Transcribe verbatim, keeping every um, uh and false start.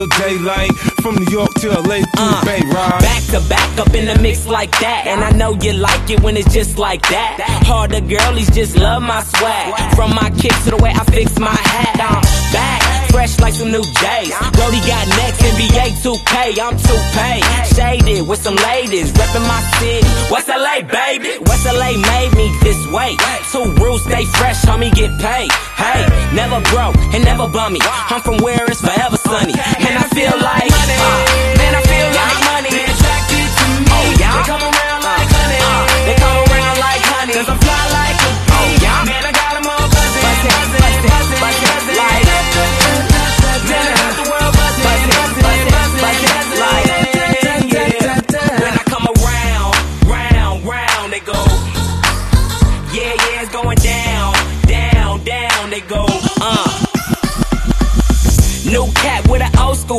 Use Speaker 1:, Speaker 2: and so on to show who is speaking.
Speaker 1: Daylight from New York to L A through
Speaker 2: uh,
Speaker 1: Bay Ride.
Speaker 2: Back to back up in the mix like that, and I know you like it when it's just like that. Harder girlies just love my swag. From my kicks to the way I fix my hat. I'm back, fresh like some new J's. Brody got next, N B A two K, I'm two paid. Shaded with some ladies, reppin' my city. West L A, baby. West L A made me this way. Two rules, stay fresh, homie, get paid. Hey, never broke and never bummy. I'm from where it's forever sunny, and I